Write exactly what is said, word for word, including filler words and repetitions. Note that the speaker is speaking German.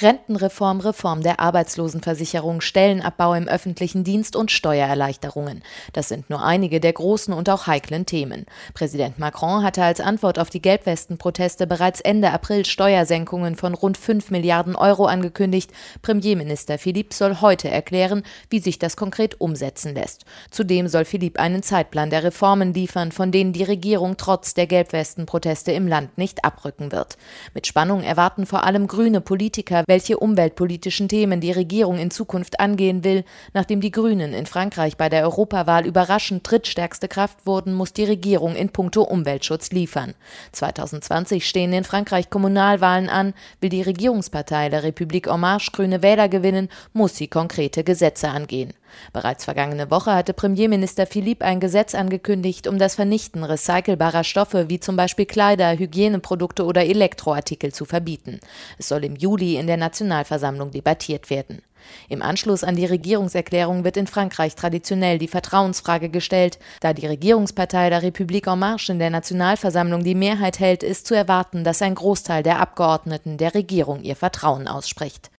Rentenreform, Reform der Arbeitslosenversicherung, Stellenabbau im öffentlichen Dienst und Steuererleichterungen. Das sind nur einige der großen und auch heiklen Themen. Präsident Macron hatte als Antwort auf die Gelbwesten-Proteste bereits Ende April Steuersenkungen von rund fünf Milliarden Euro angekündigt. Premierminister Philippe soll heute erklären, wie sich das konkret umsetzen lässt. Zudem soll Philippe einen Zeitplan der Reformen liefern, von denen die Regierung trotz der Gelbwesten-Proteste im Land nicht abrücken wird. Mit Spannung erwarten vor allem grüne Politiker, welche umweltpolitischen Themen die Regierung in Zukunft angehen will. Nachdem die Grünen in Frankreich bei der Europawahl überraschend drittstärkste Kraft wurden, muss die Regierung in puncto Umweltschutz liefern. zwanzig zwanzig stehen in Frankreich Kommunalwahlen an. Will die Regierungspartei der République en Marche grüne Wähler gewinnen, muss sie konkrete Gesetze angehen. Bereits vergangene Woche hatte Premierminister Philippe ein Gesetz angekündigt, um das Vernichten recycelbarer Stoffe wie zum Beispiel Kleider, Hygieneprodukte oder Elektroartikel zu verbieten. Es soll im Juli in der Nationalversammlung debattiert werden. Im Anschluss an die Regierungserklärung wird in Frankreich traditionell die Vertrauensfrage gestellt. Da die Regierungspartei der République en Marche in der Nationalversammlung die Mehrheit hält, ist zu erwarten, dass ein Großteil der Abgeordneten der Regierung ihr Vertrauen ausspricht.